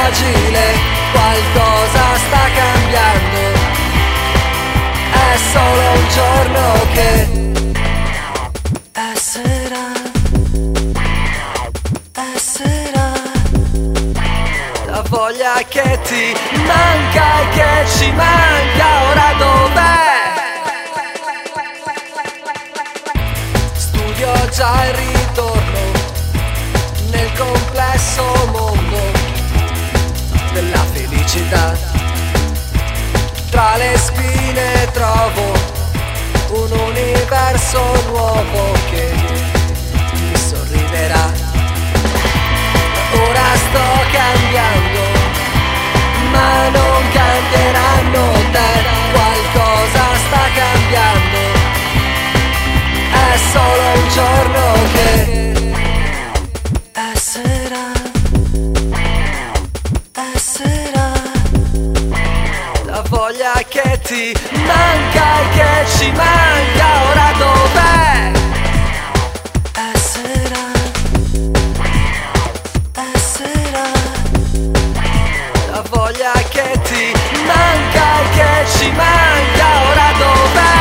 fragile, qualcosa sta cambiando. È solo un giorno che è sera, è sera. La voglia che ti manca e che ci manca ora dov'è? Studio già il ritorno nel complesso mondo della felicità. Tra le spine trovo un universo nuovo che mi sorriderà. Ora sto cambiando, ma non cambieranno te. Qualcosa sta cambiando, è solo un giorno che è sera, è sera. La voglia che ti manca e che ci manca ora dov'è? È sera, è sera. La voglia che ti manca e che ci manca ora dov'è?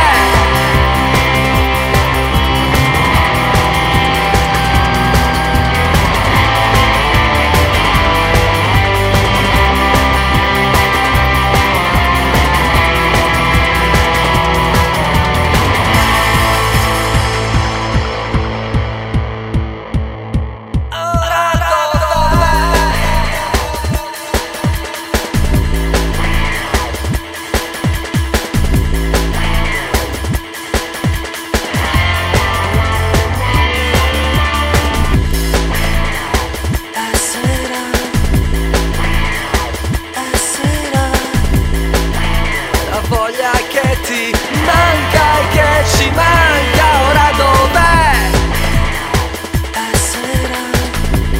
Voglia che ti manca e che ci manca ora dov'è? È sera,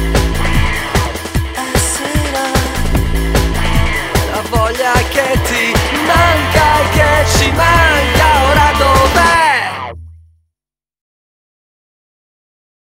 è sera. La voglia che ti